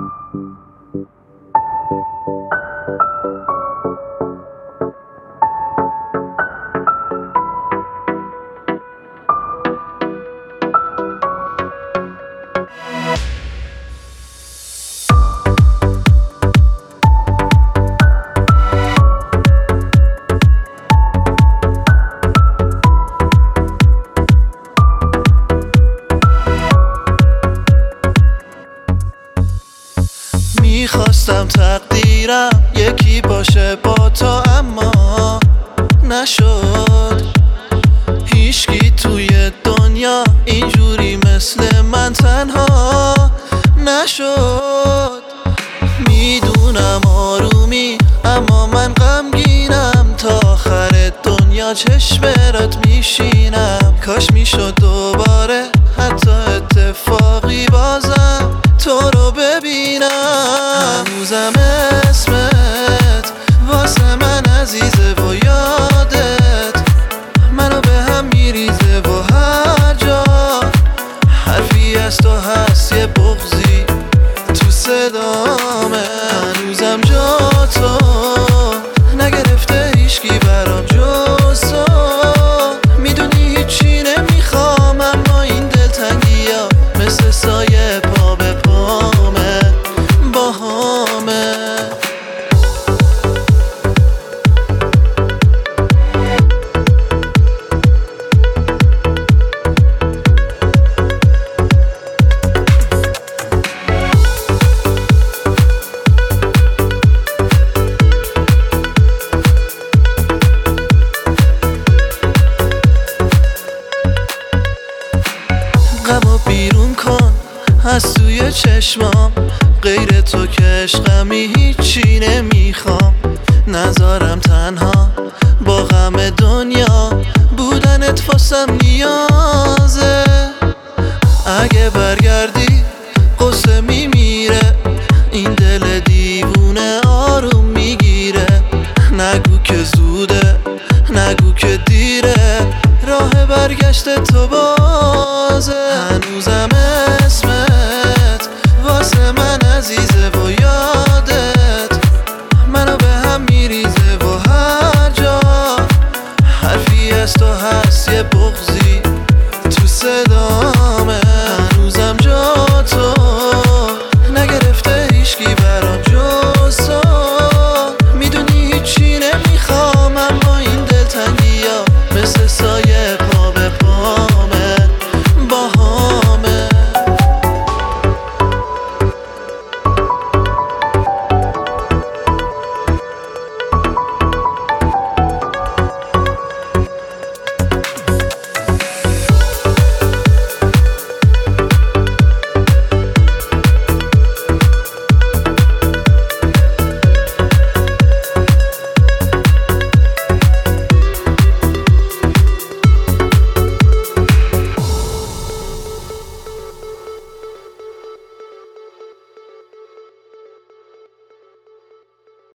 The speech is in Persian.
میخواستم تقدیرم یکی باشه با تو، اما نشد. هیچکی توی دنیا اینجوری مثل من تنها نشد. میدونم آرومی اما من غمگینم، تا آخر دنیا چشم برات میشینم. کاش میشد دوباره حتی اتفاقی بازم تو رو ببینم. هنوزم اسمت واسه من عزیزه و یادت منو به هم میریزه و هر جا حرفی از تو هست یه بغضی تو صدامه. هنوزم جا تو نگرفته هیچکی برام جز تو. میدونی هیچی نمیخوام اما این دلتنگی ها مثل سایه پا به پامه با همه. غمو بیرون کن از توی چشمام، غیر تو که عشقمی هیچی نمیخوام. نذارم تنها با غم دنیا، بودنت واسم نیازه. اگه برگردی